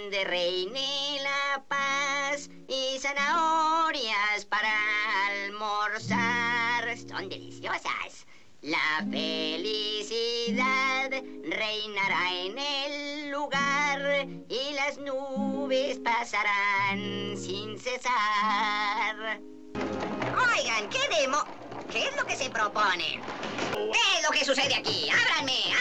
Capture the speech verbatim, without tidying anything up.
donde reine la paz y zanahorias para almorzar. Son deliciosas. La felicidad reinará en el lugar y las nubes pasarán sin cesar. Oigan, ¿qué demo? ¿Qué es lo que se propone? ¿Qué es lo que sucede aquí? ¡Ábranme!